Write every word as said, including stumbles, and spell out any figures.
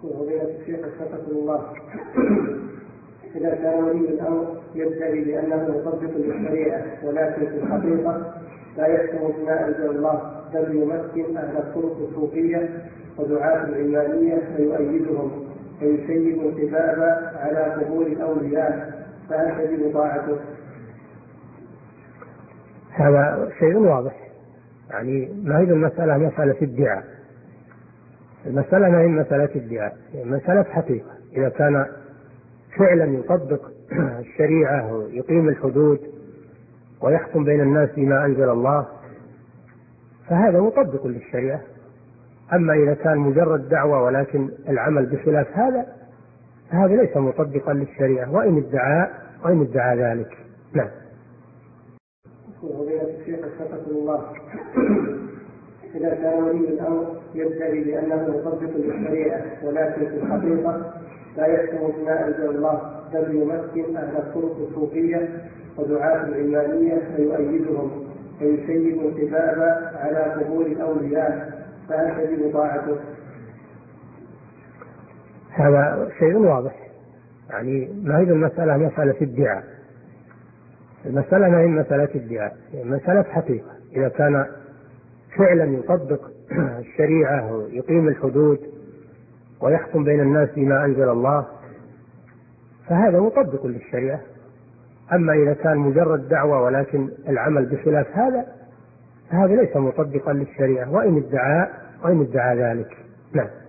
فضيلة الشيخ وفقكم الله، إذا كان ولي الأمر يدعي بأنه مطبق للشريعة ولكن في الحقيقة لا يحكم بما أنزل الله، بل يمكن أهل الطرق الصوفية ودعاة العلمانية ويؤيدهم ويسيب القباب على قبور الأولياء، فهل تجب طاعته؟ هذا شيء واضح، يعني ما هي المسألة مسألة ادعاء، المسألة ما هي مسألة ادعاء، مسألة حقيقة. إذا كان فعلا يطبق الشريعة ويقيم الحدود ويحكم بين الناس بما أنزل الله فهذا مطبق للشريعة. أما إذا كان مجرد دعوة ولكن العمل بخلاف هذا فهذا ليس مطبقا للشريعة، وإن ادعى وإن ادعى ذلك. نعم. فضيلة الشيخ وفقكم الله، إذا كان ولي الأمر يدعي بأنه مطبق للشريعة ولكن في الحقيقة لا يحكم بما أنزل الله، بل يمكن أهل الطرق الصوفية ودعاة العلمانية ويؤيدهم ويسيب القباب على قبور الأولياء، فهل تجب طاعته؟ هذا شيء واضح، يعني ما هي المسألة مسألة ادعاء، المسألة ما هي مسألة ادعاء، مسألة حقيقة. إذا كان فعلا يطبق الشريعة ويقيم الحدود ويحكم بين الناس بما أنزل الله فهذا مطبق للشريعة. أما إذا كان مجرد دعوة ولكن العمل بخلاف هذا فهذا ليس مطبقا للشريعة، وإن ادعى وإن ادعى ذلك. نعم.